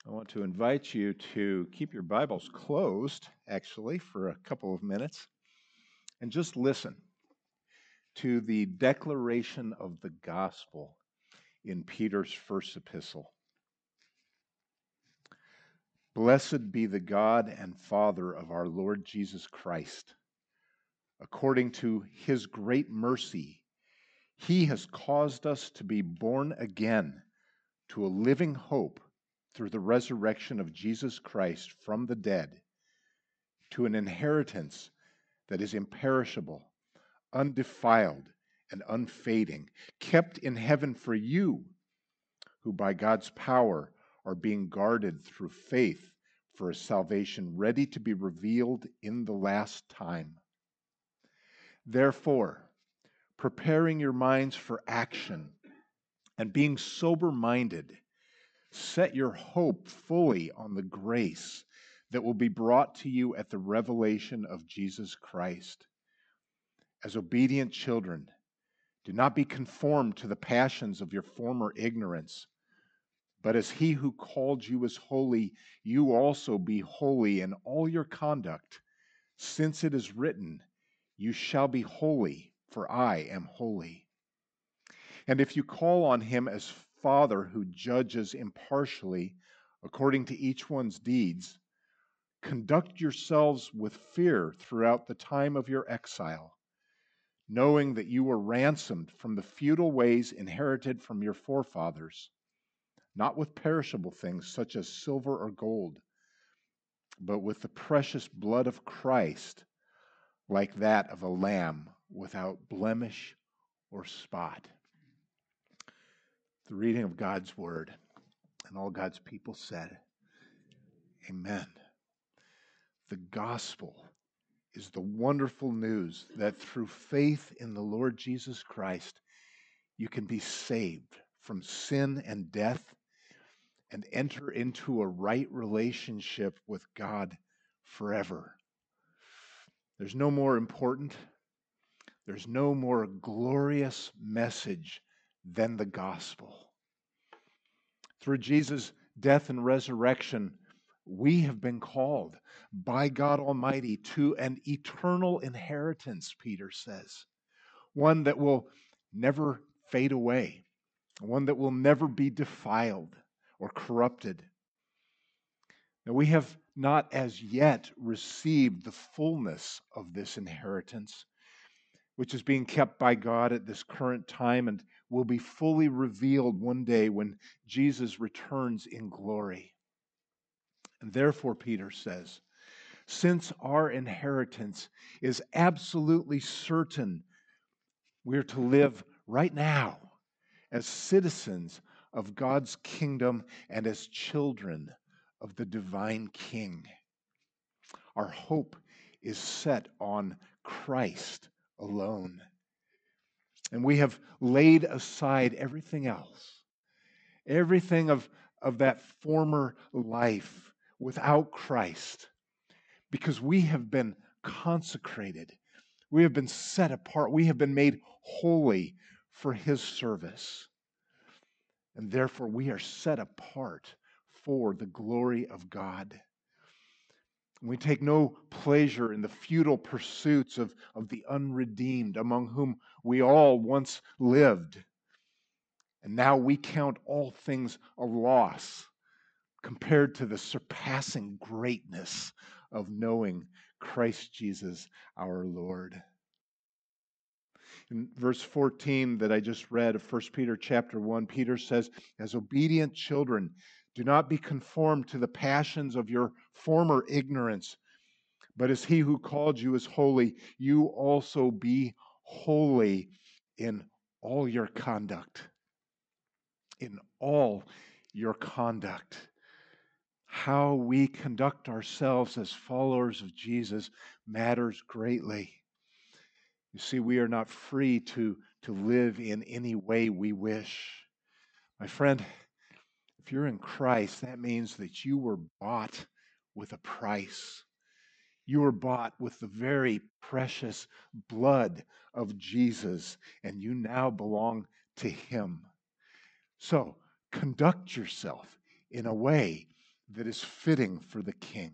I want to invite you to keep your Bibles closed, actually, for a couple of minutes and just listen to the declaration of the gospel in Peter's first epistle. Blessed be the God and Father of our Lord Jesus Christ. According to his great mercy, he has caused us to be born again to a living hope through the resurrection of Jesus Christ from the dead, to an inheritance that is imperishable, undefiled, and unfading, kept in heaven for you, who by God's power are being guarded through faith for a salvation ready to be revealed in the last time. Therefore, preparing your minds for action and being sober-minded, set your hope fully on the grace that will be brought to you at the revelation of Jesus Christ. As obedient children, do not be conformed to the passions of your former ignorance, but as he who called you is holy, you also be holy in all your conduct, since it is written, "You shall be holy, for I am holy." And if you call on him as Father who judges impartially according to each one's deeds, conduct yourselves with fear throughout the time of your exile, knowing that you were ransomed from the futile ways inherited from your forefathers, not with perishable things such as silver or gold, but with the precious blood of Christ, like that of a lamb without blemish or spot. The reading of God's word, and all God's people said, Amen. The gospel is the wonderful news that through faith in the Lord Jesus Christ, you can be saved from sin and death and enter into a right relationship with God forever. There's no more important, there's no more glorious message than the gospel. Through Jesus' death and resurrection, we have been called by God Almighty to an eternal inheritance, Peter says, one that will never fade away, one that will never be defiled or corrupted. Now, we have not as yet received the fullness of this inheritance, which is being kept by God at this current time and will be fully revealed one day when Jesus returns in glory. And therefore, Peter says, since our inheritance is absolutely certain, we're to live right now as citizens of God's kingdom and as children of the divine King. Our hope is set on Christ alone. And we have laid aside everything else, everything of that former life without Christ, because we have been consecrated. We have been set apart. We have been made holy for his service. And therefore, we are set apart for the glory of God. We take no pleasure in the futile pursuits of the unredeemed, among whom we all once lived. And now we count all things a loss compared to the surpassing greatness of knowing Christ Jesus our Lord. In verse 14 that I just read of 1 Peter chapter 1, Peter says, as obedient children, do not be conformed to the passions of your former ignorance, but as he who called you is holy, you also be holy in all your conduct. In all your conduct. How we conduct ourselves as followers of Jesus matters greatly. You see, we are not free to live in any way we wish. My friend, if you're in Christ, that means that you were bought with a price. You were bought with the very precious blood of Jesus, and you now belong to him. So, conduct yourself in a way that is fitting for the king.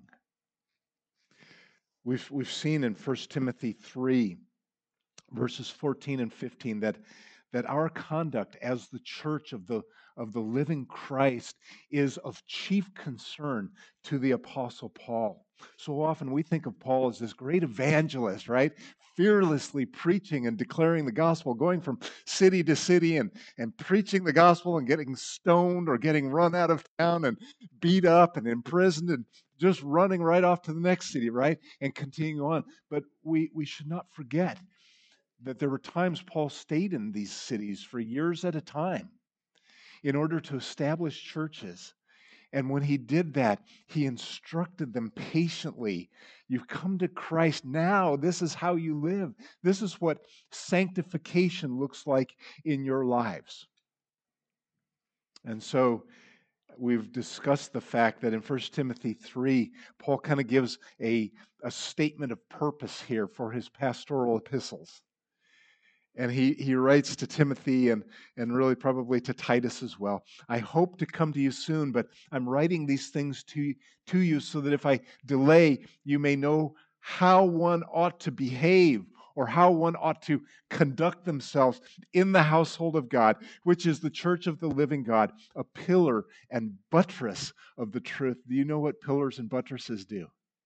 We've seen in 1 Timothy 3, verses 14 and 15, that our conduct as the church of the living Christ is of chief concern to the Apostle Paul. So often we think of Paul as this great evangelist, right? Fearlessly preaching and declaring the gospel, going from city to city and preaching the gospel and getting stoned or getting run out of town and beat up and imprisoned and just running right off to the next city, right? And continuing on. But we should not forget that there were times Paul stayed in these cities for years at a time in order to establish churches. And when he did that, he instructed them patiently. You've come to Christ now. This is how you live. This is what sanctification looks like in your lives. And so we've discussed the fact that in 1 Timothy 3, Paul kind of gives a statement of purpose here for his pastoral epistles. And he writes to Timothy and really probably to Titus as well. I hope to come to you soon, but I'm writing these things to you so that if I delay, you may know how one ought to behave or how one ought to conduct themselves in the household of God, which is the church of the living God, a pillar and buttress of the truth. Do you know what pillars and buttresses do?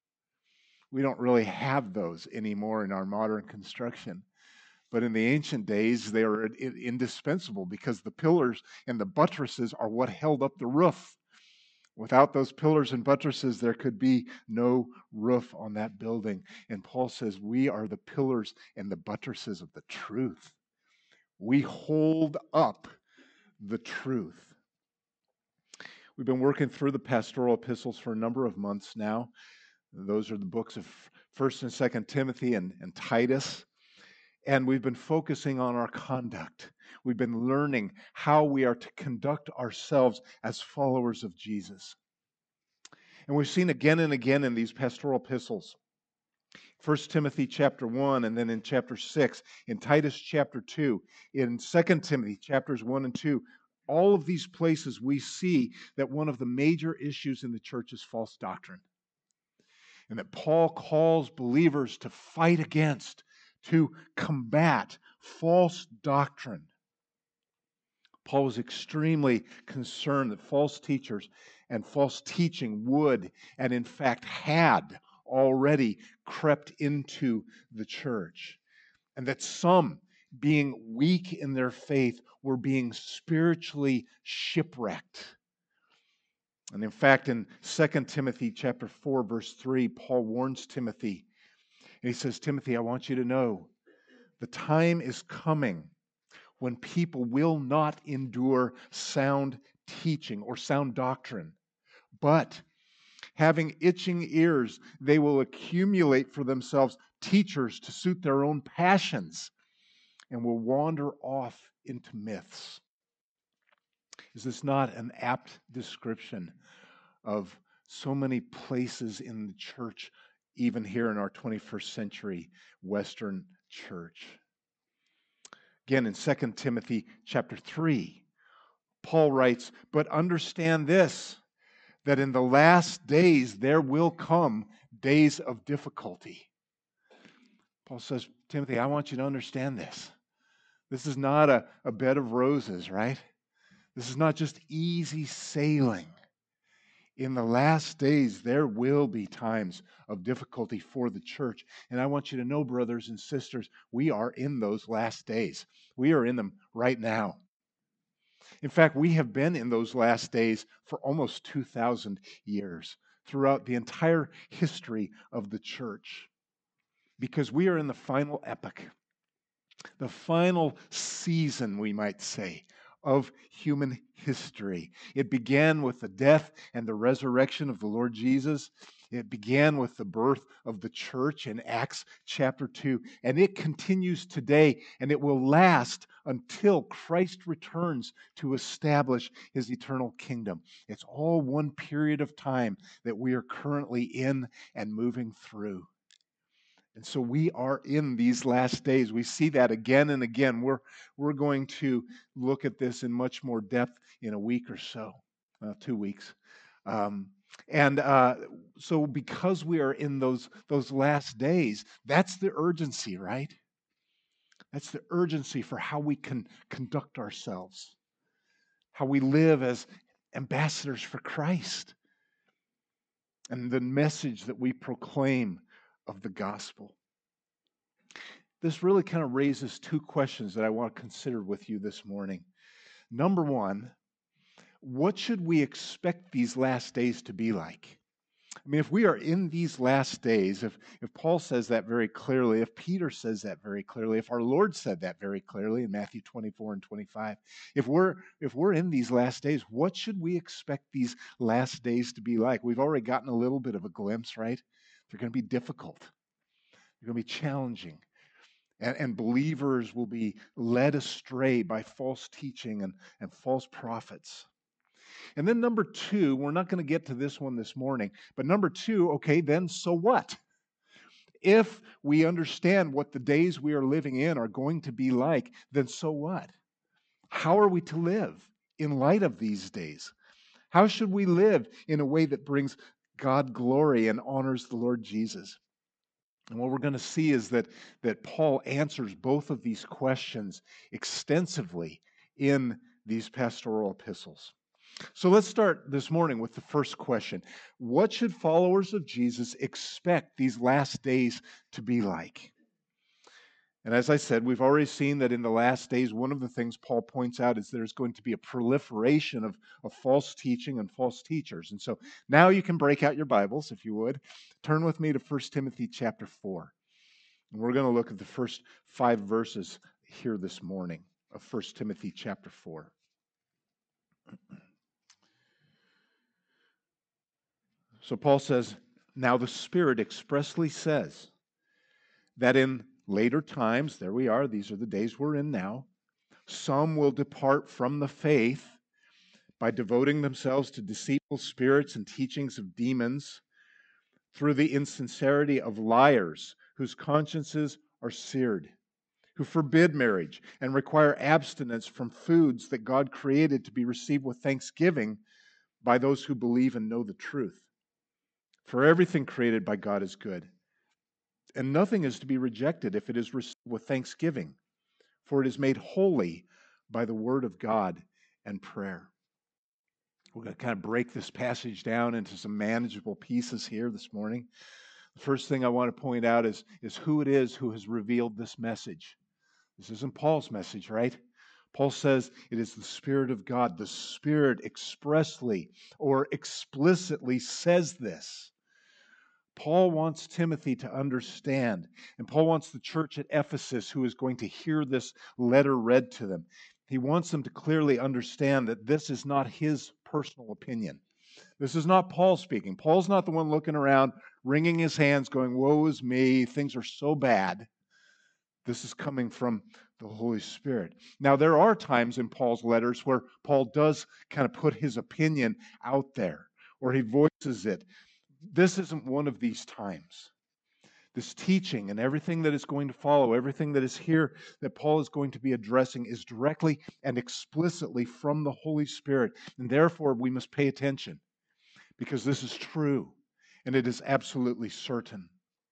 We don't really have those anymore in our modern construction. But in the ancient days, they were indispensable because the pillars and the buttresses are what held up the roof. Without those pillars and buttresses, there could be no roof on that building. And Paul says, we are the pillars and the buttresses of the truth. We hold up the truth. We've been working through the pastoral epistles for a number of months now. Those are the books of 1st and 2nd Timothy and Titus. And we've been focusing on our conduct. We've been learning how we are to conduct ourselves as followers of Jesus. And we've seen again and again in these pastoral epistles, 1 Timothy chapter 1, and then in chapter 6, in Titus chapter 2, in 2 Timothy chapters 1 and 2, all of these places we see that one of the major issues in the church is false doctrine. And that Paul calls believers to fight against, to combat false doctrine. Paul was extremely concerned that false teachers and false teaching would, and in fact had, already crept into the church. And that some, being weak in their faith, were being spiritually shipwrecked. And in fact, in 2 Timothy chapter 4, verse 3, Paul warns Timothy. And he says, Timothy, I want you to know the time is coming when people will not endure sound teaching or sound doctrine, but having itching ears, they will accumulate for themselves teachers to suit their own passions and will wander off into myths. Is this not an apt description of so many places in the church, even here in our 21st century Western church? Again, in 2 Timothy chapter 3, Paul writes, but understand this, that in the last days there will come days of difficulty. Paul says, Timothy, I want you to understand this. This is not a bed of roses, right? This is not just easy sailing. In the last days, there will be times of difficulty for the church. And I want you to know, brothers and sisters, we are in those last days. We are in them right now. In fact, we have been in those last days for almost 2,000 years, throughout the entire history of the church, because we are in the final epoch, the final season, we might say, of human history. It began with the death and the resurrection of the Lord Jesus. It began with the birth of the church in Acts chapter 2, and it continues today, and it will last until Christ returns to establish his eternal kingdom. It's all one period of time that we are currently in and moving through. And so we are in these last days. We see that again and again. We're going to look at this in much more depth in a week or so, 2 weeks. And so because we are in those last days, that's the urgency, right? That's the urgency for how we can conduct ourselves, how we live as ambassadors for Christ, and the message that we proclaim of the gospel. This really kind of raises two questions that I want to consider with you this morning. Number one, what should we expect these last days to be like? I mean, if we are in these last days, if Paul says that very clearly, if Peter says that very clearly, if our Lord said that very clearly in Matthew 24 and 25, if we're in these last days, what should we expect these last days to be like? We've already gotten a little bit of a glimpse, right? They're going to be difficult. They're going to be challenging. And believers will be led astray by false teaching and false prophets. And then number two, we're not going to get to this one this morning, but number two, okay, then so what? If we understand what the days we are living in are going to be like, then so what? How are we to live in light of these days? How should we live in a way that brings God glory and honors the Lord Jesus? And what we're going to see is that Paul answers both of these questions extensively in these pastoral epistles. So let's start this morning with the first question. What should followers of Jesus expect these last days to be like? And as I said, we've already seen that in the last days, one of the things Paul points out is there's going to be a proliferation of false teaching and false teachers. And so now you can break out your Bibles, if you would. Turn with me to 1 Timothy chapter 4. And we're going to look at the first 5 verses here this morning of 1 Timothy chapter 4. So Paul says, "Now the Spirit expressly says that in later times," there we are, these are the days we're in now, "some will depart from the faith by devoting themselves to deceitful spirits and teachings of demons, through the insincerity of liars whose consciences are seared, who forbid marriage and require abstinence from foods that God created to be received with thanksgiving by those who believe and know the truth. For everything created by God is good, and nothing is to be rejected if it is received with thanksgiving, for it is made holy by the word of God and prayer." We're going to kind of break this passage down into some manageable pieces here this morning. The first thing I want to point out is who it is who has revealed this message. This isn't Paul's message, right? Paul says it is the Spirit of God. The Spirit expressly or explicitly says this. Paul wants Timothy to understand, and Paul wants the church at Ephesus, who is going to hear this letter read to them, he wants them to clearly understand that this is not his personal opinion. This is not Paul speaking. Paul's not the one looking around, wringing his hands, going, "Woe is me, things are so bad." This is coming from the Holy Spirit. Now, there are times in Paul's letters where Paul does kind of put his opinion out there, or he voices it. This isn't one of these times. This teaching and everything that is going to follow, everything that is here that Paul is going to be addressing is directly and explicitly from the Holy Spirit. And therefore, we must pay attention because this is true and it is absolutely certain.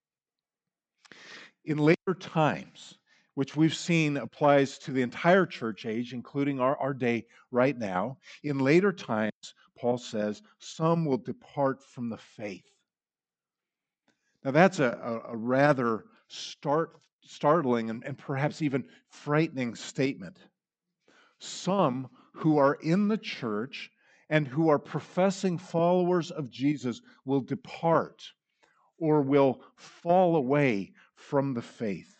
In later times, which we've seen applies to the entire church age, including our day right now, in later times, Paul says, some will depart from the faith. Now, that's a rather startling and perhaps even frightening statement. Some who are in the church and who are professing followers of Jesus will depart or will fall away from the faith.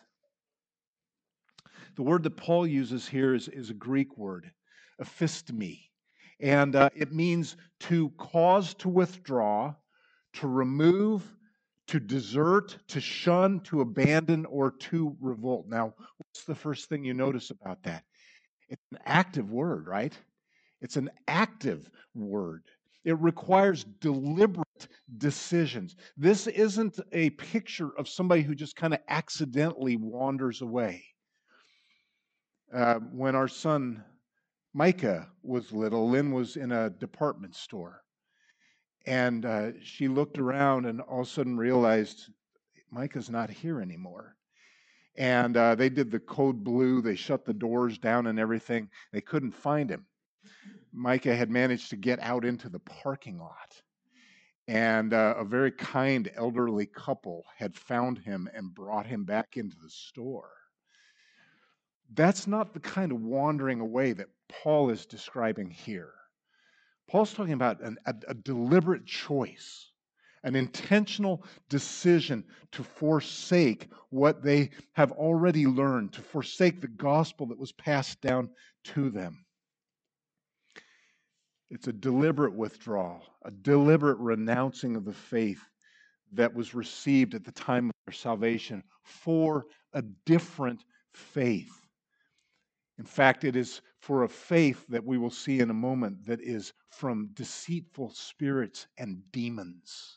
The word that Paul uses here is a Greek word, aphistemi, and it means to cause to withdraw, to remove, to desert, to shun, to abandon, or to revolt. Now, what's the first thing you notice about that? It's an active word, right? It's an active word. It requires deliberate decisions. This isn't a picture of somebody who just kind of accidentally wanders away. When our son Micah was little, Lynn was in a department store. And she looked around and all of a sudden realized Micah's not here anymore. And they did the code blue. They shut the doors down and everything. They couldn't find him. Micah had managed to get out into the parking lot. And a very kind elderly couple had found him and brought him back into the store. That's not the kind of wandering away that Paul is describing here. Paul's talking about a deliberate choice, an intentional decision to forsake what they have already learned, to forsake the gospel that was passed down to them. It's a deliberate withdrawal, a deliberate renouncing of the faith that was received at the time of their salvation for a different faith. In fact, it is for a faith that we will see in a moment that is from deceitful spirits and demons.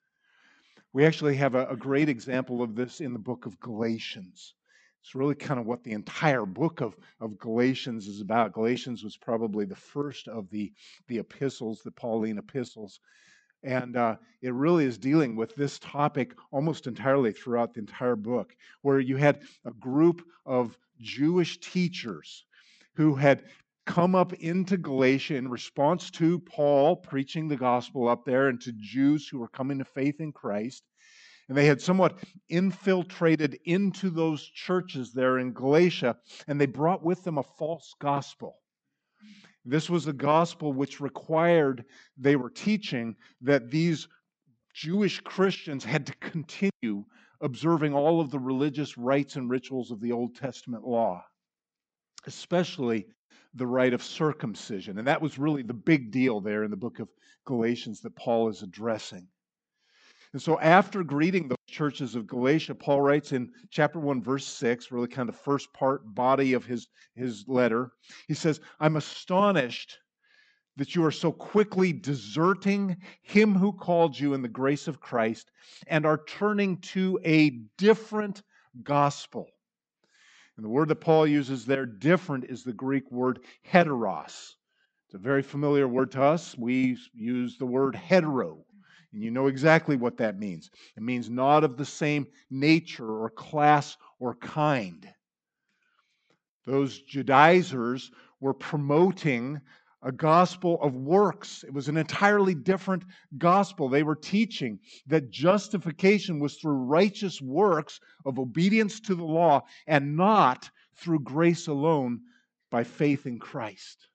We actually have a great example of this in the book of Galatians. It's really kind of what the entire book of Galatians is about. Galatians was probably the first of the epistles, the Pauline epistles. And it really is dealing with this topic almost entirely throughout the entire book, where you had a group of Jewish teachers who had come up into Galatia in response to Paul preaching the gospel up there and to Jews who were coming to faith in Christ. And they had somewhat infiltrated into those churches there in Galatia, and they brought with them a false gospel. This was a gospel which required, they were teaching, that these Jewish Christians had to continue observing all of the religious rites and rituals of the Old Testament law, especially the rite of circumcision. And that was really the big deal there in the book of Galatians that Paul is addressing. And so after greeting those churches of Galatia, Paul writes in chapter 1, verse 6, really kind of the first body of his letter. He says, I'm astonished that you are so quickly deserting him who called you in the grace of Christ and are turning to a different gospel. And the word that Paul uses there, different, is the Greek word heteros. It's a very familiar word to us. We use the word hetero. And you know exactly what that means. It means not of the same nature or class or kind. Those Judaizers were promoting a gospel of works. It was an entirely different gospel. They were teaching that justification was through righteous works of obedience to the law and not through grace alone by faith in Christ.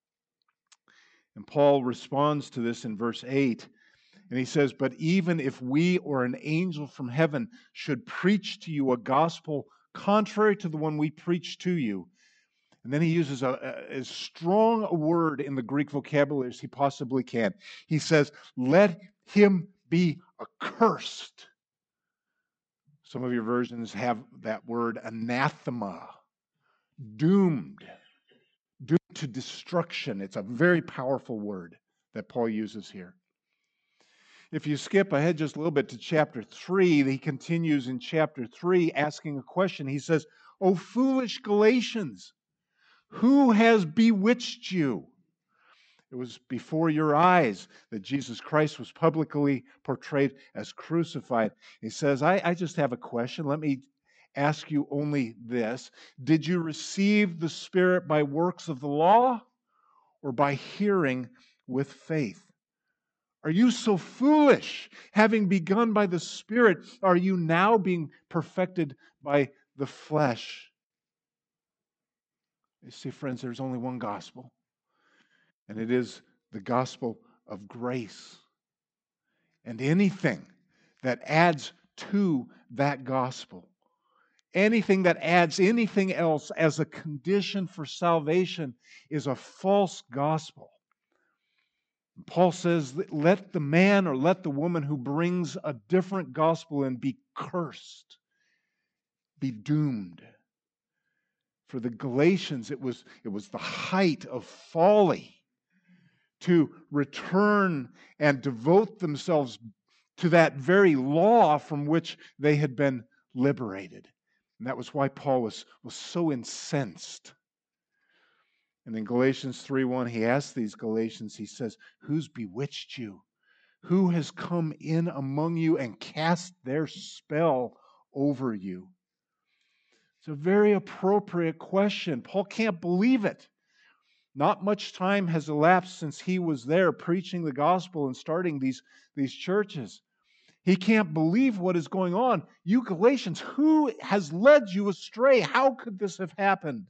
And Paul responds to this in verse 8. And he says, but even if we or an angel from heaven should preach to you a gospel contrary to the one we preach to you, and then he uses as strong a word in the Greek vocabulary as he possibly can. He says, let him be accursed. Some of your versions have that word anathema, doomed to destruction. It's a very powerful word that Paul uses here. If you skip ahead just a little bit to chapter 3, he continues in chapter 3 asking a question. He says, O foolish Galatians, who has bewitched you? It was before your eyes that Jesus Christ was publicly portrayed as crucified. He says, I just have a question. Let me ask you only this. Did you receive the Spirit by works of the law or by hearing with faith? Are you so foolish? Having begun by the Spirit, are you now being perfected by the flesh? You see, friends, there's only one gospel, and it is the gospel of grace. And anything that adds to that gospel, anything that adds anything else as a condition for salvation, is a false gospel. Paul says, let the man or let the woman who brings a different gospel in be cursed, be doomed. For the Galatians, it was the height of folly to return and devote themselves to that very law from which they had been liberated. And that was why Paul was so incensed. And in Galatians 3:1, he asks these Galatians, he says, who's bewitched you? Who has come in among you and cast their spell over you? It's a very appropriate question. Paul can't believe it. Not much time has elapsed since he was there preaching the gospel and starting these churches. He can't believe what is going on. You Galatians, who has led you astray? How could this have happened?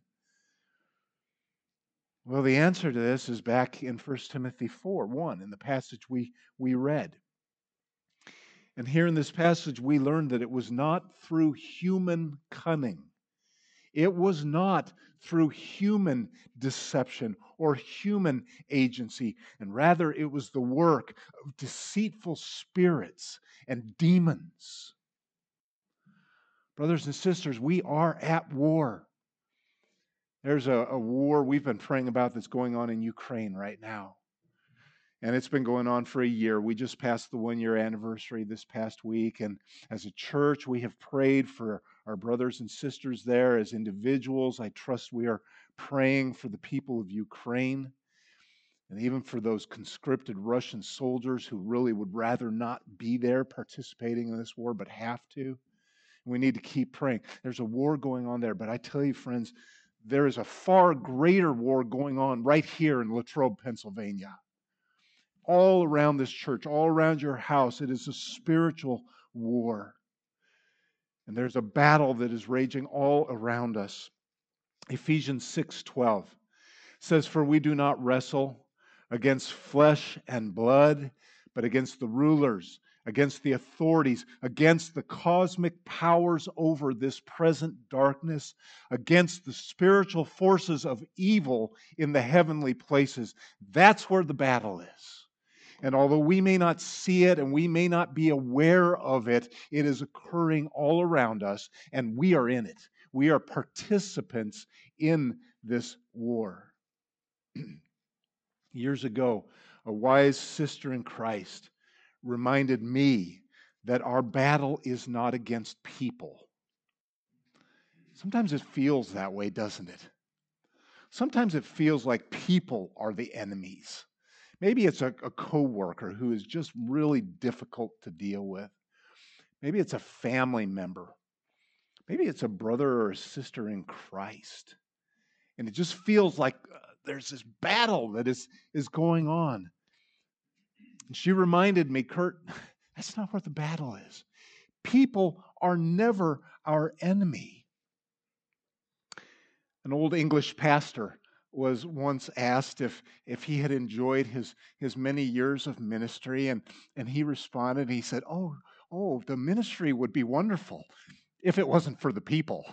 Well, the answer to this is back in 1 Timothy 4:1, in the passage we read. And here in this passage, we learn that it was not through human cunning. It was not through human deception or human agency, and rather it was the work of deceitful spirits and demons. Brothers and sisters, we are at war. There's a war we've been praying about that's going on in Ukraine right now. And it's been going on for a year. We just passed the 1-year anniversary this past week. And as a church, we have prayed for our brothers and sisters there. As individuals, I trust we are praying for the people of Ukraine and even for those conscripted Russian soldiers who really would rather not be there participating in this war but have to. We need to keep praying. There's a war going on there. But I tell you, friends, there is a far greater war going on right here in Latrobe, Pennsylvania. All around this church, all around your house, it is a spiritual war. And there's a battle that is raging all around us. Ephesians 6:12 says, "For we do not wrestle against flesh and blood, but against the rulers, against the authorities, against the cosmic powers over this present darkness, against the spiritual forces of evil in the heavenly places." That's where the battle is. And although we may not see it and we may not be aware of it, it is occurring all around us, and we are in it. We are participants in this war. Years ago, a wise sister in Christ reminded me that our battle is not against people. Sometimes it feels that way, doesn't it? Sometimes it feels like people are the enemies. Maybe it's a coworker who is just really difficult to deal with. Maybe it's a family member. Maybe it's a brother or a sister in Christ. And it just feels like there's this battle that is going on. And she reminded me, Kurt, that's not where the battle is. People are never our enemy. An old English pastor was once asked if he had enjoyed his many years of ministry, and he responded, he said, oh, the ministry would be wonderful if it wasn't for the people.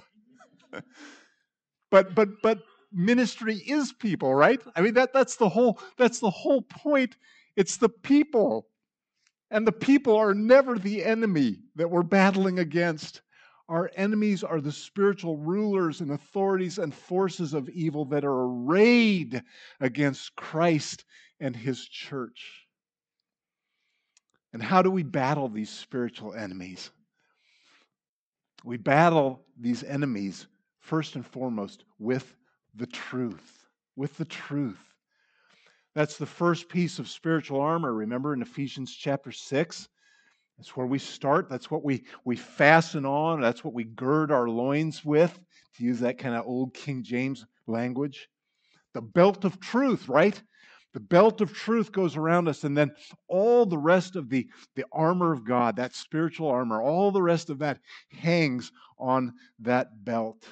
but ministry is people, right? I mean, that's the whole point. It's the people. And the people are never the enemy that we're battling against. Our enemies are the spiritual rulers and authorities and forces of evil that are arrayed against Christ and His church. And how do we battle these spiritual enemies? We battle these enemies first and foremost with the truth. With the truth. That's the first piece of spiritual armor. Remember in Ephesians chapter 6? That's where we start. That's what we fasten on. That's what we gird our loins with, to use that kind of old King James language. The belt of truth, right? The belt of truth goes around us, and then all the rest of the armor of God, that spiritual armor, all the rest of that hangs on that belt.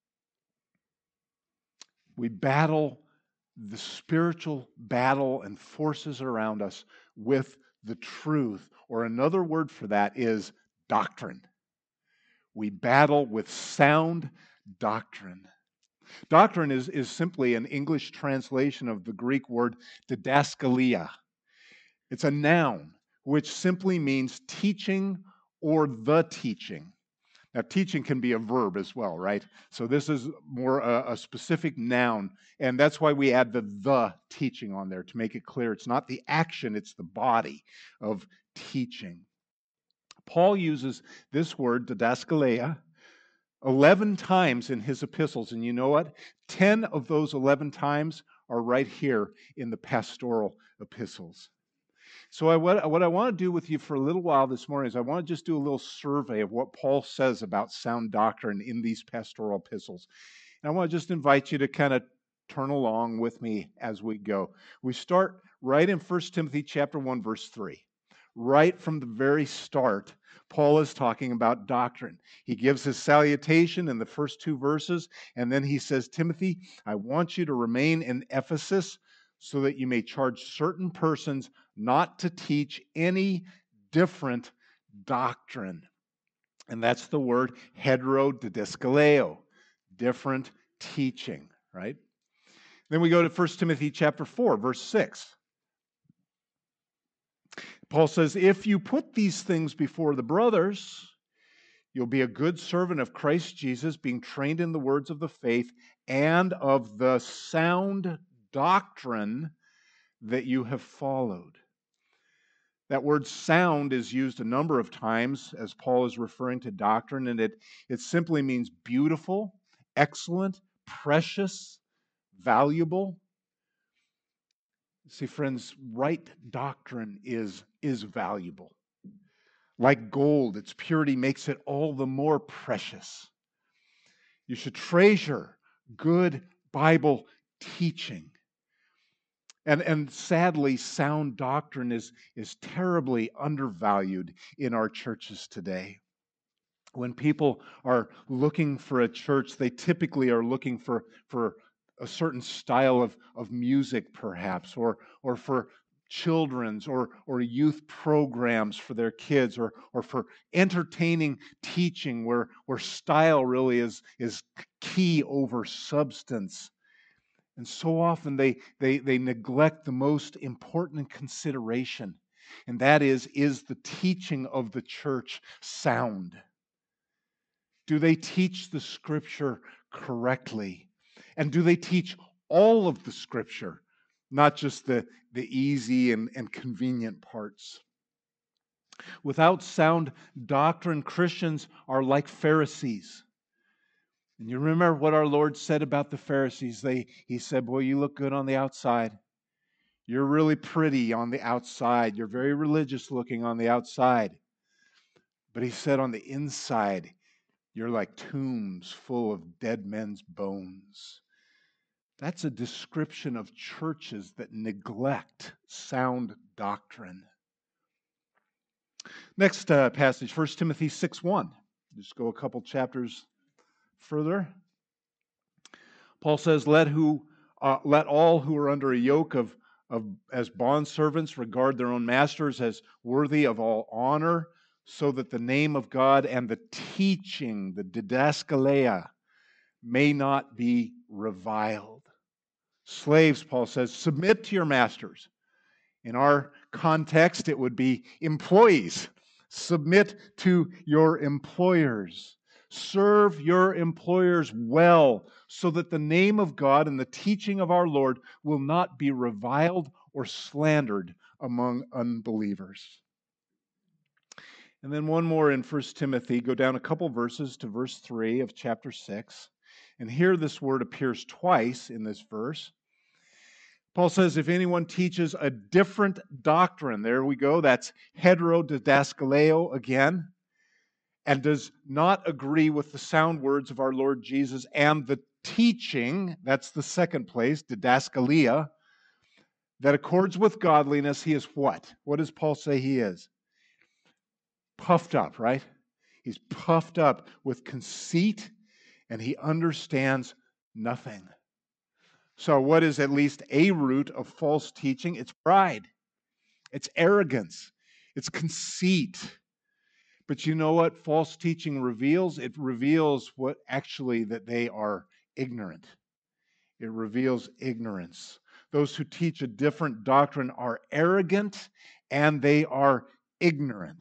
We battle the spiritual battle and forces around us with the truth, or another word for that is doctrine. We battle with sound doctrine. Doctrine is simply an English translation of the Greek word didaskalia. It's a noun which simply means teaching or the teaching. Now, teaching can be a verb as well, right? So this is more a specific noun, and that's why we add the teaching on there to make it clear. It's not the action, it's the body of teaching. Paul uses this word, didaskaleia, 11 times in his epistles, and you know what? 10 of those 11 times are right here in the pastoral epistles. So what I want to do with you for a little while this morning is I want to just do a little survey of what Paul says about sound doctrine in these pastoral epistles. And I want to just invite you to kind of turn along with me as we go. We start right in 1 Timothy chapter 1, verse 3. Right from the very start, Paul is talking about doctrine. He gives his salutation in the first two verses, and then he says, Timothy, I want you to remain in Ephesus so that you may charge certain persons not to teach any different doctrine. And that's the word heterodidaskaleo, different teaching, right? Then we go to 1 Timothy chapter 4, verse 6. Paul says, if you put these things before the brothers, you'll be a good servant of Christ Jesus, being trained in the words of the faith and of the sound doctrine that you have followed. That word sound is used a number of times as Paul is referring to doctrine, and it simply means beautiful, excellent, precious, valuable. See, friends, right doctrine is valuable. Like gold, its purity makes it all the more precious. You should treasure good Bible teaching. And sadly, sound doctrine is terribly undervalued in our churches today. When people are looking for a church, they typically are looking for a certain style of music, perhaps, or for children's or youth programs for their kids, or for entertaining teaching where style really is key over substance. And so often they neglect the most important consideration, and that is the teaching of the church sound? Do they teach the Scripture correctly? And do they teach all of the Scripture, not just the easy and convenient parts? Without sound doctrine, Christians are like Pharisees. And you remember what our Lord said about the Pharisees. He said, boy, you look good on the outside. You're really pretty on the outside. You're very religious looking on the outside. But he said on the inside, you're like tombs full of dead men's bones. That's a description of churches that neglect sound doctrine. Next passage, 1 Timothy 6:1. Just go a couple chapters further. Paul says, let all who are under a yoke of as bondservants regard their own masters as worthy of all honor, so that the name of God and the teaching, the didaskaleia, may not be reviled. Slaves, Paul says, submit to your masters. In our context, it would be employees. Submit to your employers. Serve your employers well, so that the name of God and the teaching of our Lord will not be reviled or slandered among unbelievers. And then one more in 1 Timothy. Go down a couple verses to verse 3 of chapter 6. And here this word appears twice in this verse. Paul says, if anyone teaches a different doctrine, there we go, that's heterodidaskaleo again, and does not agree with the sound words of our Lord Jesus and the teaching, that's the second place, didaskalia, that accords with godliness, he is what? What does Paul say he is? Puffed up, right? He's puffed up with conceit, and he understands nothing. So what is at least a root of false teaching? It's pride. It's arrogance. It's conceit. But you know what false teaching reveals? It reveals what actually that they are ignorant. It reveals ignorance. Those who teach a different doctrine are arrogant and they are ignorant.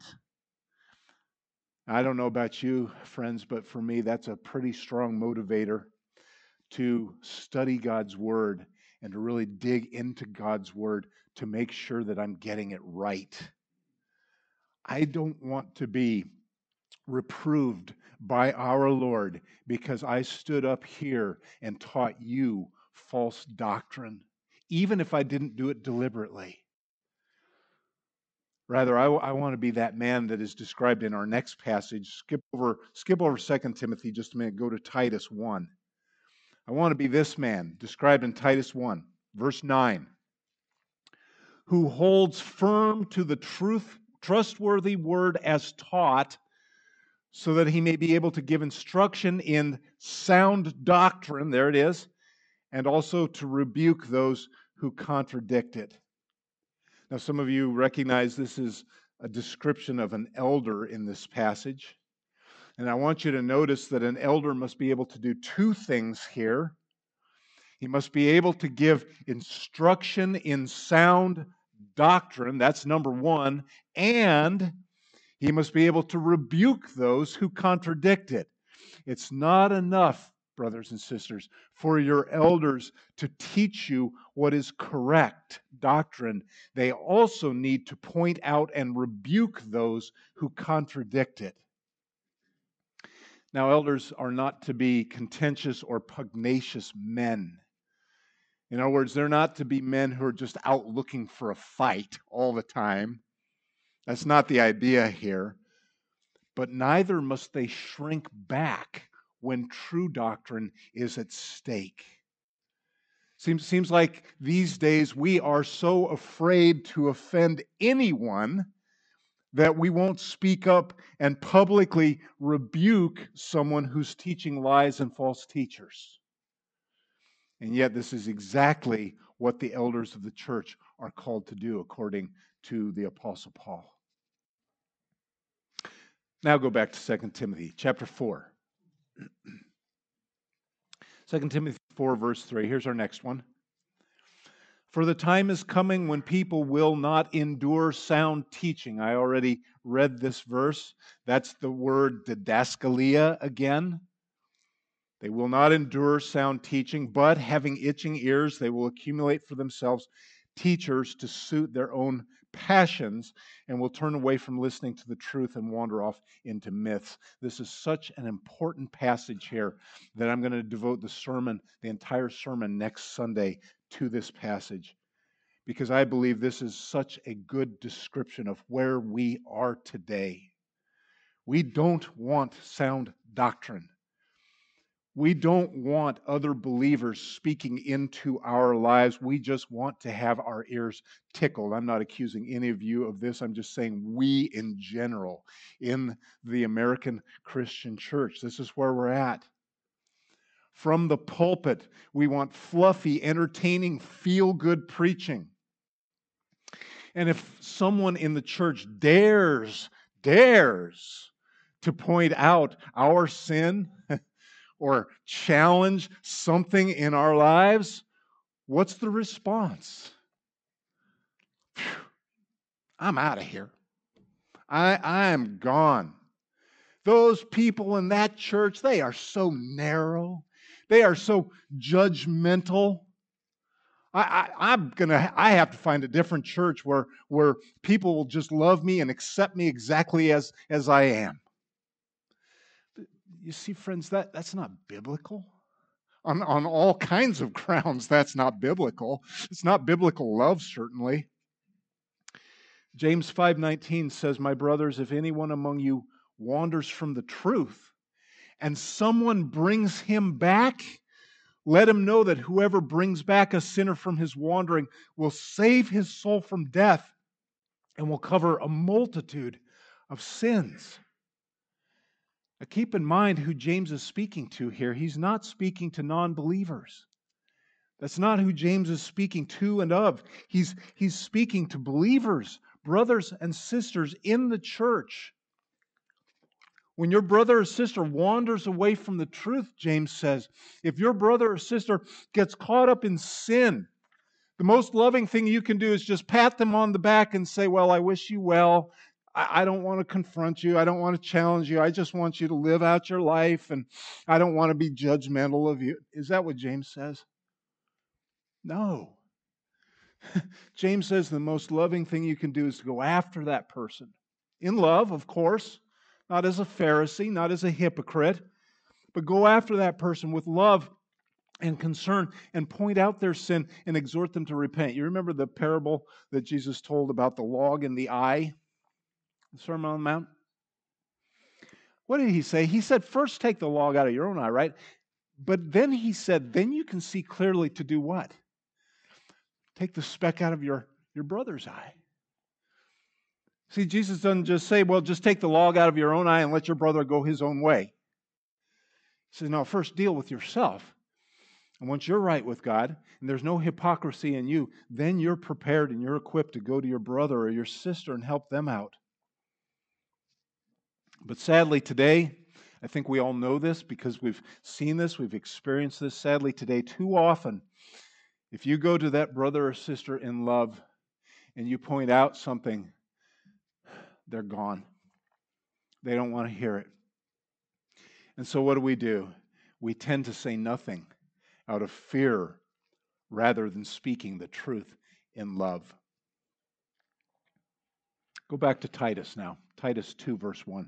I don't know about you, friends, but for me, that's a pretty strong motivator to study God's Word and to really dig into God's Word to make sure that I'm getting it right. I don't want to be reproved by our Lord because I stood up here and taught you false doctrine, even if I didn't do it deliberately. Rather, I want to be that man that is described in our next passage. Skip over 2 Timothy just a minute. Go to Titus 1. I want to be this man described in Titus 1, verse 9, who holds firm to the trustworthy word as taught, so that he may be able to give instruction in sound doctrine, there it is, and also to rebuke those who contradict it. Now, some of you recognize this is a description of an elder in this passage. And I want you to notice that an elder must be able to do two things here. He must be able to give instruction in sound doctrine, that's number one, and he must be able to rebuke those who contradict it. It's not enough, brothers and sisters, for your elders to teach you what is correct doctrine. They also need to point out and rebuke those who contradict it. Now, elders are not to be contentious or pugnacious men. In other words, they're not to be men who are just out looking for a fight all the time. That's not the idea here. But neither must they shrink back when true doctrine is at stake. Seems like these days we are so afraid to offend anyone that we won't speak up and publicly rebuke someone who's teaching lies and false teachers. And yet this is exactly what the elders of the church are called to do according to the Apostle Paul. Now go back to 2 Timothy chapter 4. 2 Timothy 4 verse 3. Here's our next one. For the time is coming when people will not endure sound teaching. I already read this verse. That's the word didaskalia again. They will not endure sound teaching, but having itching ears, they will accumulate for themselves teachers to suit their own passions, and will turn away from listening to the truth and wander off into myths. This is such an important passage here that I'm going to devote the entire sermon next Sunday to this passage, because I believe this is such a good description of where we are today. We don't want sound doctrine. We don't want other believers speaking into our lives. We just want to have our ears tickled. I'm not accusing any of you of this. I'm just saying we in general in the American Christian church. This is where we're at. From the pulpit, we want fluffy, entertaining, feel-good preaching. And if someone in the church dares to point out our sin or challenge something in our lives, what's the response? Phew, I'm out of here. I'm gone. Those people in that church, they are so narrow. They are so judgmental. I have to find a different church where people will just love me and accept me exactly as I am. You see, friends, that's not biblical. On all kinds of grounds, that's not biblical. It's not biblical love, certainly. James 5:19 says, "My brothers, if anyone among you wanders from the truth, and someone brings him back, let him know that whoever brings back a sinner from his wandering will save his soul from death and will cover a multitude of sins." Now keep in mind who James is speaking to here. He's not speaking to non-believers. That's not who James is speaking to and of. He's speaking to believers, brothers and sisters in the church. When your brother or sister wanders away from the truth, James says, if your brother or sister gets caught up in sin, the most loving thing you can do is just pat them on the back and say, well, I wish you well. I don't want to confront you. I don't want to challenge you. I just want you to live out your life, and I don't want to be judgmental of you. Is that what James says? No. James says the most loving thing you can do is to go after that person. In love, of course, not as a Pharisee, not as a hypocrite, but go after that person with love and concern and point out their sin and exhort them to repent. You remember the parable that Jesus told about the log in the eye? The Sermon on the Mount? What did he say? He said, first take the log out of your own eye, right? But then he said, then you can see clearly to do what? Take the speck out of your brother's eye. See, Jesus doesn't just say, well, just take the log out of your own eye and let your brother go his own way. He says, no, first deal with yourself. And once you're right with God, and there's no hypocrisy in you, then you're prepared and you're equipped to go to your brother or your sister and help them out. But sadly today, I think we all know this because we've seen this, we've experienced this. Sadly today, too often, if you go to that brother or sister in love and you point out something, they're gone. They don't want to hear it. And so what do? We tend to say nothing out of fear rather than speaking the truth in love. Go back to Titus now. Titus 2, verse 1.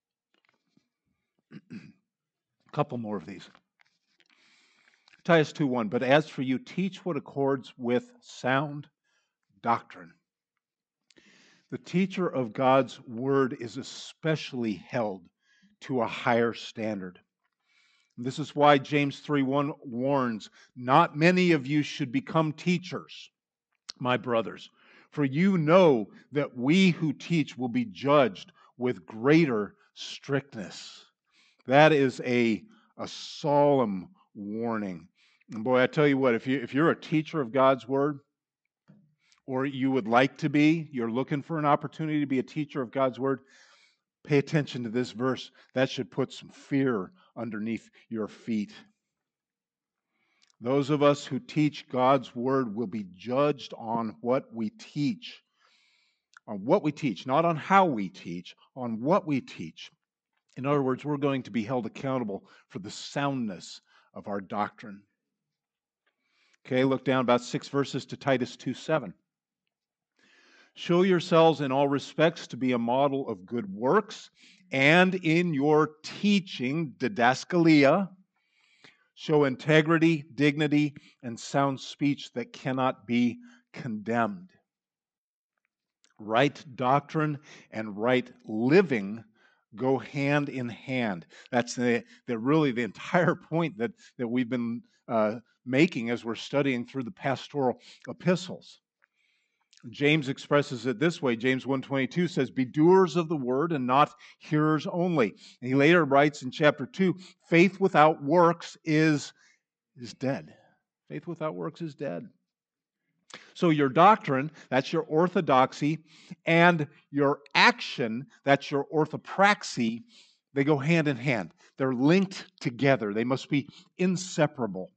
A couple more of these. Titus 2:1, but as for you, teach what accords with sound doctrine. The teacher of God's word is especially held to a higher standard. And this is why James 3:1 warns, not many of you should become teachers, my brothers, for you know that we who teach will be judged with greater strictness. That is a solemn warning. And boy, I tell you what, if you're a teacher of God's word, or you would like to be, you're looking for an opportunity to be a teacher of God's word, pay attention to this verse. That should put some fear underneath your feet. Those of us who teach God's word will be judged on what we teach. On what we teach, not on how we teach, on what we teach. In other words, we're going to be held accountable for the soundness of our doctrine. Okay, look down about 6 verses to Titus 2:7. Show yourselves in all respects to be a model of good works, and in your teaching, didaskalia, show integrity, dignity, and sound speech that cannot be condemned. Right doctrine and right living go hand in hand. That's really the entire point that we've been making as we're studying through the pastoral epistles. James expresses it this way. James 1:22 says, be doers of the word and not hearers only. And he later writes in chapter 2, faith without works is dead. Faith without works is dead. So your doctrine, that's your orthodoxy, and your action, that's your orthopraxy, they go hand in hand. They're linked together. They must be inseparable.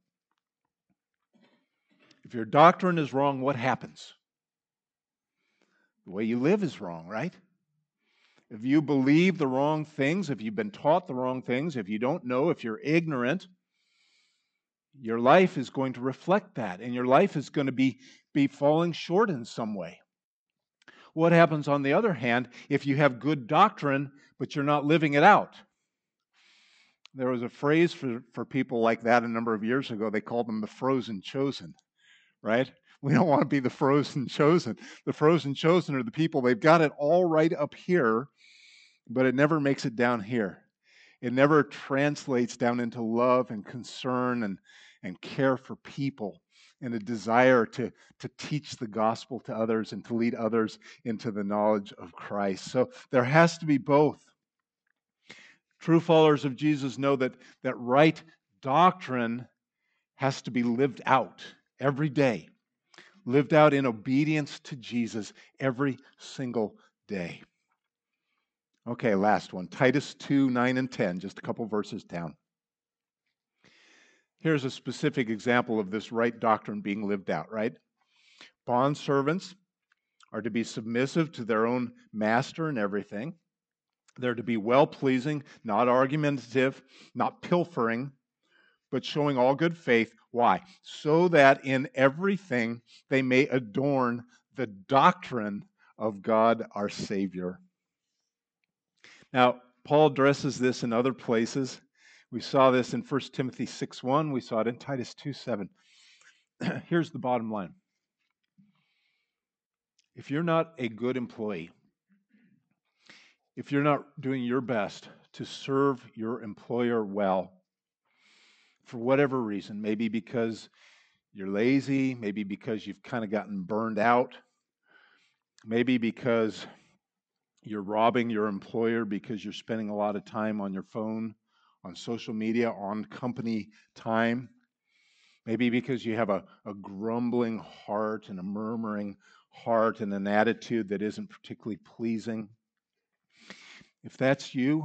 If your doctrine is wrong, what happens? The way you live is wrong, right? If you believe the wrong things, if you've been taught the wrong things, if you don't know, if you're ignorant, your life is going to reflect that, and your life is going to be falling short in some way. What happens, on the other hand, if you have good doctrine, but you're not living it out? There was a phrase for people like that a number of years ago. They called them the frozen chosen, right? We don't want to be the frozen chosen. The frozen chosen are the people, they've got it all right up here, but it never makes it down here. It never translates down into love and concern and care for people and a desire to teach the gospel to others and to lead others into the knowledge of Christ. So there has to be both. True followers of Jesus know that right doctrine has to be lived out every day. Lived out in obedience to Jesus every single day. Okay, last one. Titus 2, 9 and 10, just a couple verses down. Here's a specific example of this right doctrine being lived out, right? Bondservants are to be submissive to their own master in everything. They're to be well-pleasing, not argumentative, not pilfering, but showing all good faith. Why? So that in everything they may adorn the doctrine of God our Savior. Now, Paul addresses this in other places. We saw this in 1 Timothy 6:1. We saw it in Titus 2:7. Here's the bottom line. If you're not a good employee, if you're not doing your best to serve your employer well, for whatever reason, maybe because you're lazy, maybe because you've kind of gotten burned out, maybe because you're robbing your employer because you're spending a lot of time on your phone, on social media, on company time. Maybe because you have a grumbling heart and a murmuring heart and an attitude that isn't particularly pleasing. If that's you,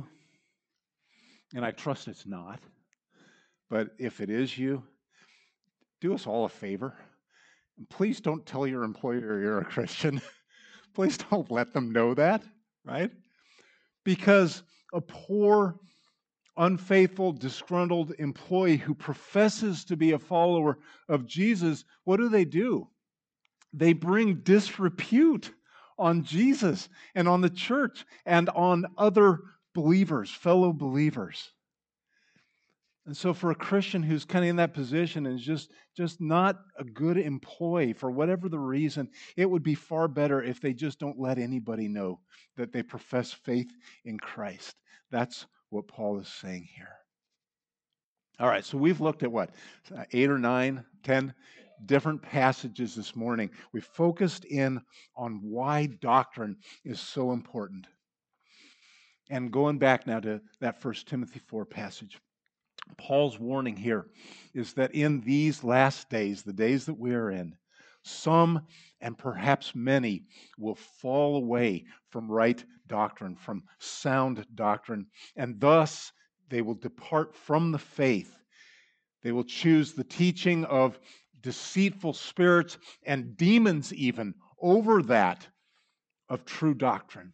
and I trust it's not, but if it is you, do us all a favor. Please don't tell your employer you're a Christian. Please don't let them know that, right? Because a poor, unfaithful, disgruntled employee who professes to be a follower of Jesus, what do? They bring disrepute on Jesus and on the church and on other believers, fellow believers. And so for a Christian who's kind of in that position and is just not a good employee for whatever the reason, it would be far better if they just don't let anybody know that they profess faith in Christ. That's what Paul is saying here. All right, so we've looked at what? 8 or 9, 10 different passages this morning. We focused in on why doctrine is so important. And going back now to that 1 Timothy 4 passage, Paul's warning here is that in these last days, the days that we are in, some and perhaps many will fall away from right doctrine, from sound doctrine, and thus they will depart from the faith. They will choose the teaching of deceitful spirits and demons even over that of true doctrine.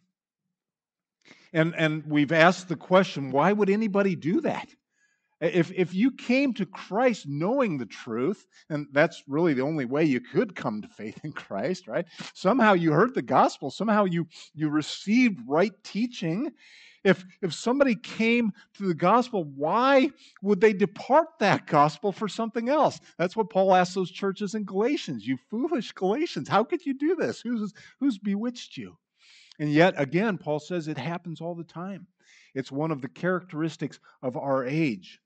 And we've asked the question, why would anybody do that? If you came to Christ knowing the truth, and that's really the only way you could come to faith in Christ, right? Somehow you heard the gospel, somehow you received right teaching. If somebody came to the gospel, why would they depart that gospel for something else? That's what Paul asked those churches in Galatians. You foolish Galatians, how could you do this? Who's bewitched you? And yet, again, Paul says it happens all the time. It's one of the characteristics of our age.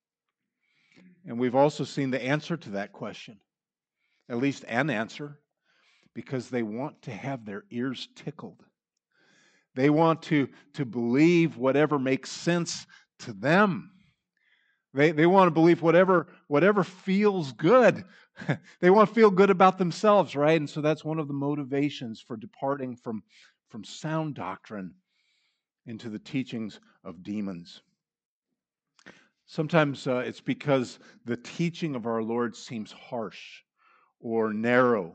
And we've also seen the answer to that question, at least an answer, because they want to have their ears tickled. They want to believe whatever makes sense to them. They want to believe whatever feels good. They want to feel good about themselves, right? And so that's one of the motivations for departing from sound doctrine into the teachings of demons. Sometimes it's because the teaching of our Lord seems harsh or narrow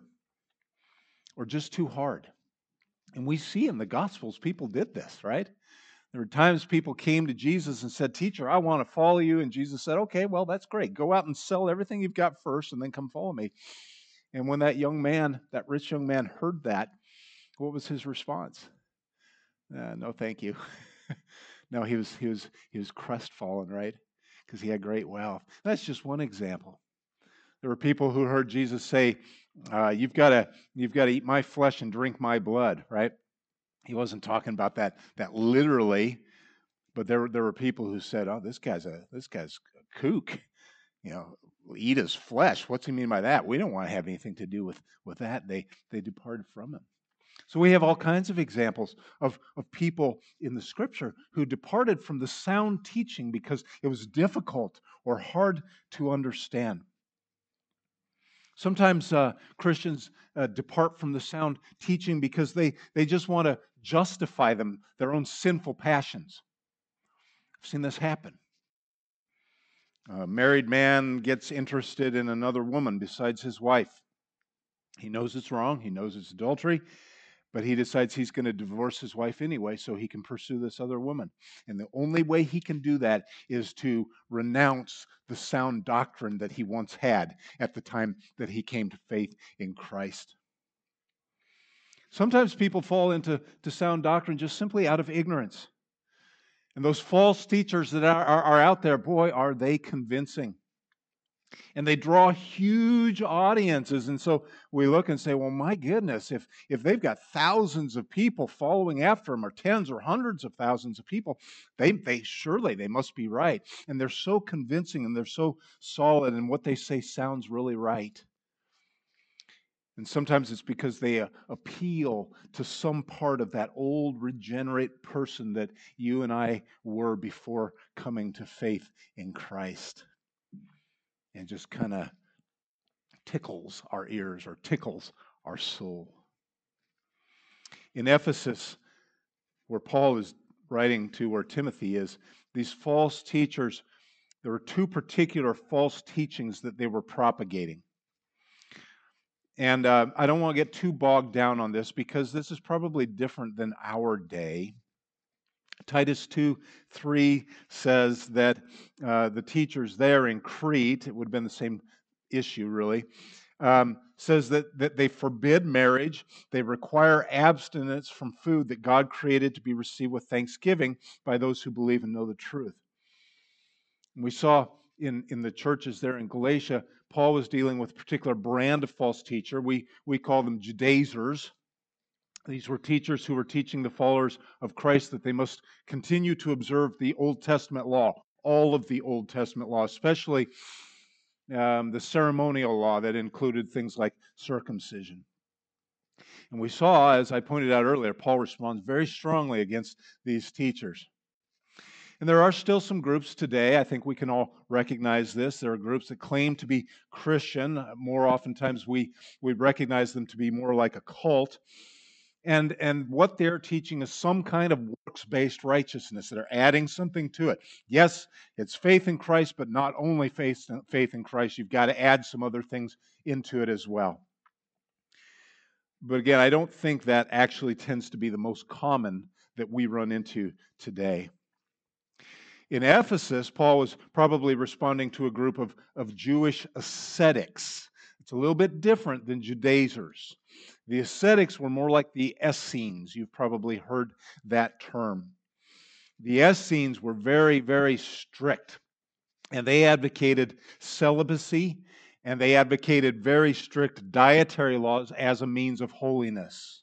or just too hard. And we see in the Gospels people did this, right? There were times people came to Jesus and said, "Teacher, I want to follow you." And Jesus said, "Okay, well, that's great. Go out and sell everything you've got first and then come follow me." And when that rich young man heard that, what was his response? No, thank you. No, he was crestfallen, right? Because he had great wealth. That's just one example. There were people who heard Jesus say, "You've got to eat my flesh and drink my blood," right? He wasn't talking about that literally, but there were people who said, "Oh, this guy's a kook. You know, eat his flesh. What's he mean by that? We don't want to have anything to do with that." They departed from him. So we have all kinds of examples of people in the Scripture who departed from the sound teaching because it was difficult or hard to understand. Sometimes Christians depart from the sound teaching because they just want to justify their own sinful passions. I've seen this happen. A married man gets interested in another woman besides his wife. He knows it's wrong. He knows it's adultery. But he decides he's going to divorce his wife anyway so he can pursue this other woman. And the only way he can do that is to renounce the sound doctrine that he once had at the time that he came to faith in Christ. Sometimes people fall into sound doctrine just simply out of ignorance. And those false teachers that are out there, boy, are they convincing. And they draw huge audiences. And so we look and say, well, my goodness, if they've got thousands of people following after them, or tens or hundreds of thousands of people, they surely they must be right. And they're so convincing and they're so solid, and what they say sounds really right. And sometimes it's because they appeal to some part of that old regenerate person that you and I were before coming to faith in Christ. And just kind of tickles our ears or tickles our soul. In Ephesus, where Paul is writing to where Timothy is, these false teachers, there were two particular false teachings that they were propagating. And I don't want to get too bogged down on this because this is probably different than our day. Titus 2:3 says that the teachers there in Crete, it would have been the same issue really, says that they forbid marriage, they require abstinence from food that God created to be received with thanksgiving by those who believe and know the truth. And we saw in the churches there in Galatia, Paul was dealing with a particular brand of false teacher. We call them Judaizers. These were teachers who were teaching the followers of Christ that they must continue to observe the Old Testament law, all of the Old Testament law, especially the ceremonial law that included things like circumcision. And we saw, as I pointed out earlier, Paul responds very strongly against these teachers. And there are still some groups today, I think we can all recognize this. There are groups that claim to be Christian. More oftentimes we recognize them to be more like a cult. And what they're teaching is some kind of works-based righteousness. They're adding something to it. Yes, it's faith in Christ, but not only faith in Christ. You've got to add some other things into it as well. But again, I don't think that actually tends to be the most common that we run into today. In Ephesus, Paul was probably responding to a group of Jewish ascetics. It's a little bit different than Judaizers. The ascetics were more like the Essenes. You've probably heard that term. The Essenes were very, very strict, and they advocated celibacy, and they advocated very strict dietary laws as a means of holiness.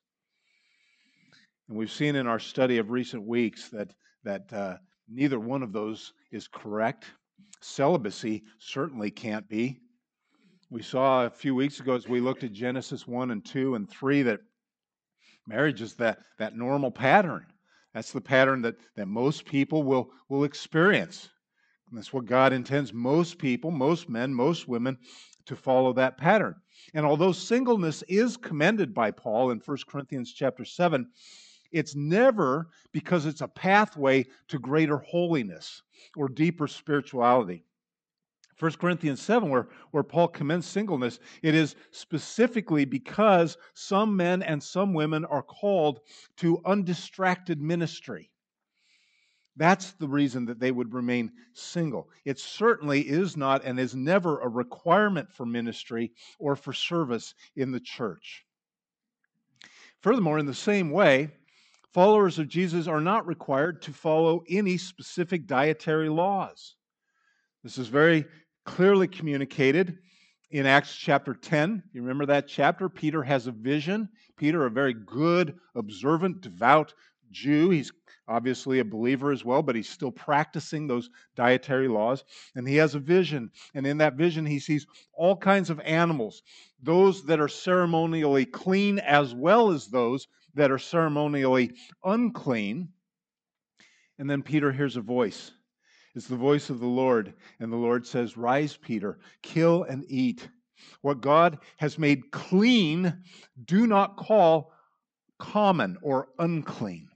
And we've seen in our study of recent weeks that neither one of those is correct. Celibacy certainly can't be. We saw a few weeks ago as we looked at Genesis 1 and 2 and 3 that marriage is that normal pattern. That's the pattern that most people will experience. And that's what God intends most people, most men, most women to follow that pattern. And although singleness is commended by Paul in 1 Corinthians chapter 7, it's never because it's a pathway to greater holiness or deeper spirituality. 1 Corinthians 7, where Paul commends singleness, it is specifically because some men and some women are called to undistracted ministry. That's the reason that they would remain single. It certainly is not and is never a requirement for ministry or for service in the church. Furthermore, in the same way, followers of Jesus are not required to follow any specific dietary laws. This is very clearly communicated in Acts chapter 10. You remember that chapter? Peter has a vision. Peter, a very good, observant, devout Jew. He's obviously a believer as well, but he's still practicing those dietary laws. And he has a vision. And in that vision, he sees all kinds of animals, those that are ceremonially clean as well as those that are ceremonially unclean. And then Peter hears a voice. It's the voice of the Lord. And the Lord says, "Rise, Peter, kill and eat. What God has made clean, do not call common or unclean."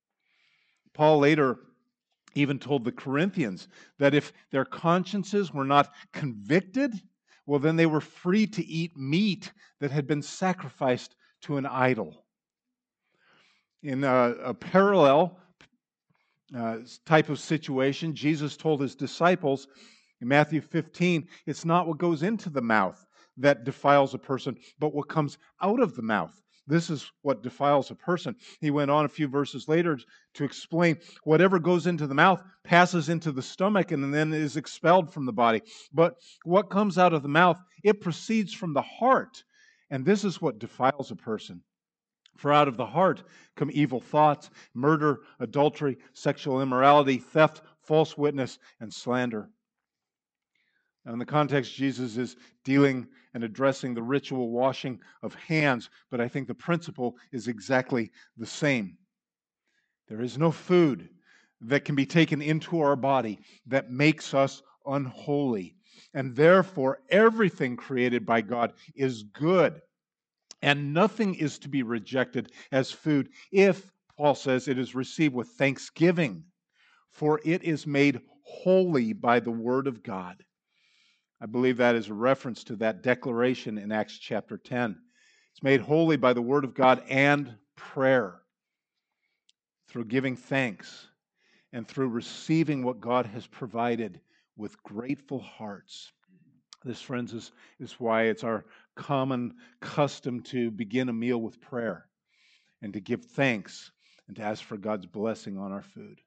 Paul later even told the Corinthians that if their consciences were not convicted, well, then they were free to eat meat that had been sacrificed to an idol. In a parallel type of situation, Jesus told his disciples in Matthew 15, it's not what goes into the mouth that defiles a person, but what comes out of the mouth. This is what defiles a person. He went on a few verses later to explain whatever goes into the mouth passes into the stomach and then is expelled from the body. But what comes out of the mouth, it proceeds from the heart. And this is what defiles a person. For out of the heart come evil thoughts, murder, adultery, sexual immorality, theft, false witness, and slander. Now, in the context, Jesus is dealing and addressing the ritual washing of hands, but I think the principle is exactly the same. There is no food that can be taken into our body that makes us unholy. And therefore, everything created by God is good. And nothing is to be rejected as food if, Paul says, it is received with thanksgiving, for it is made holy by the word of God. I believe that is a reference to that declaration in Acts chapter 10. It's made holy by the word of God and prayer, through giving thanks and through receiving what God has provided with grateful hearts. This, friends, is why it's our common custom to begin a meal with prayer and to give thanks and to ask for God's blessing on our food.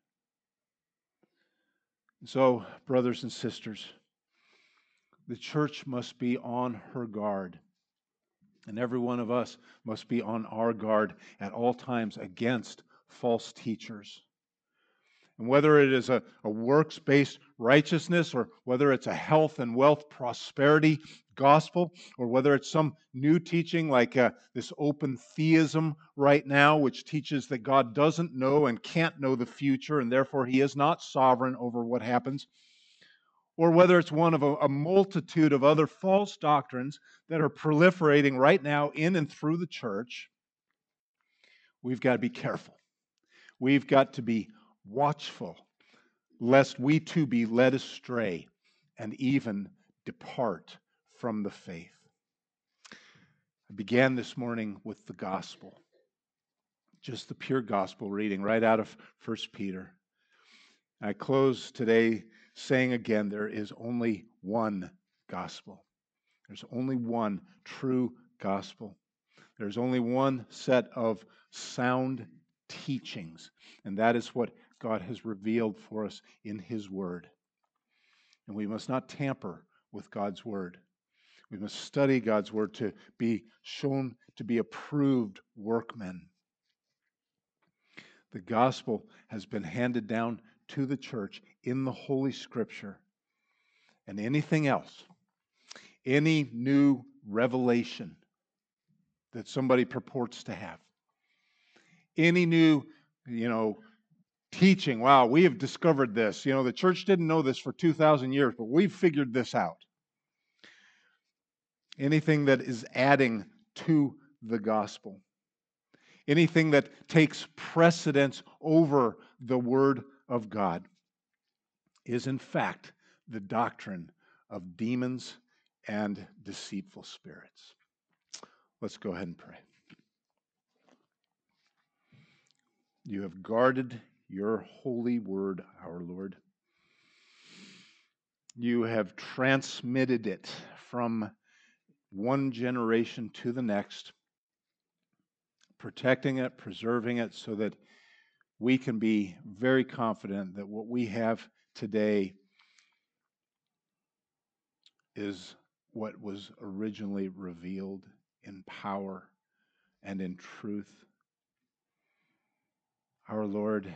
So, brothers and sisters, the church must be on her guard, and every one of us must be on our guard at all times against false teachers. And whether it is a works-based righteousness, or whether it's a health and wealth prosperity gospel, or whether it's some new teaching like this open theism right now, which teaches that God doesn't know and can't know the future, and therefore He is not sovereign over what happens, or whether it's one of a multitude of other false doctrines that are proliferating right now in and through the church, we've got to be careful. We've got to be watchful, lest we too be led astray and even depart from the faith. I began this morning with the gospel, just the pure gospel reading right out of 1 Peter. I close today saying again, there is only one gospel. There's only one true gospel. There's only one set of sound teachings, and that is what God has revealed for us in His Word. And we must not tamper with God's Word. We must study God's Word to be shown to be approved workmen. The gospel has been handed down to the church in the Holy Scripture. And anything else, any new revelation that somebody purports to have, any new, teaching, wow, we have discovered this. The church didn't know this for 2,000 years, but we've figured this out. Anything that is adding to the gospel, anything that takes precedence over the Word of God, is in fact the doctrine of demons and deceitful spirits. Let's go ahead and pray. You have guarded your holy word, our Lord. You have transmitted it from one generation to the next, protecting it, preserving it, so that we can be very confident that what we have today is what was originally revealed in power and in truth. Our Lord,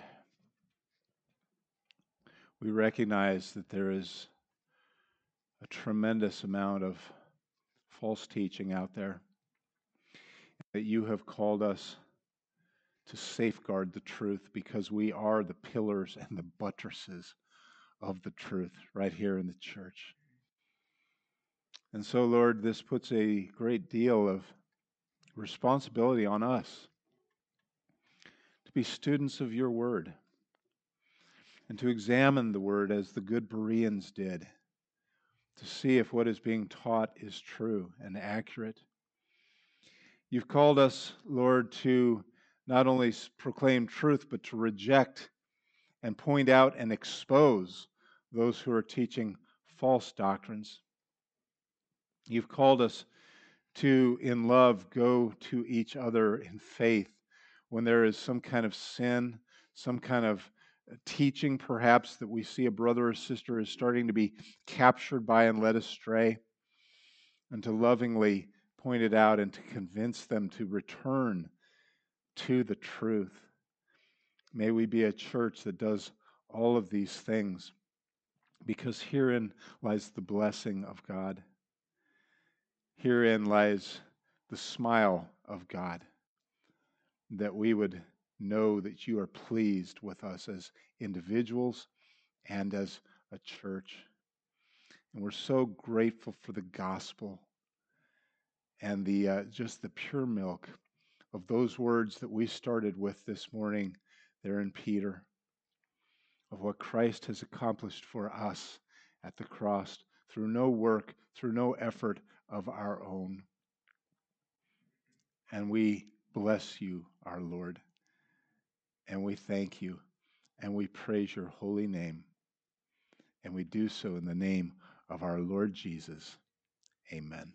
we recognize that there is a tremendous amount of false teaching out there, that you have called us to safeguard the truth because we are the pillars and the buttresses of the truth right here in the church. And so, Lord, this puts a great deal of responsibility on us to be students of your word and to examine the word as the good Bereans did, to see if what is being taught is true and accurate. You've called us, Lord, to not only proclaim truth, but to reject and point out and expose those who are teaching false doctrines. You've called us to, in love, go to each other in faith when there is some kind of sin, some kind of teaching perhaps that we see a brother or sister is starting to be captured by and led astray, and to lovingly point it out and to convince them to return to the truth. May we be a church that does all of these things, because herein lies the blessing of God. Herein lies the smile of God, that we would know that you are pleased with us as individuals and as a church. And we're so grateful for the gospel and the just the pure milk of those words that we started with this morning there in Peter, of what Christ has accomplished for us at the cross through no work, through no effort of our own. And we bless you, our Lord, and we thank you, and we praise your holy name, and we do so in the name of our Lord Jesus. Amen.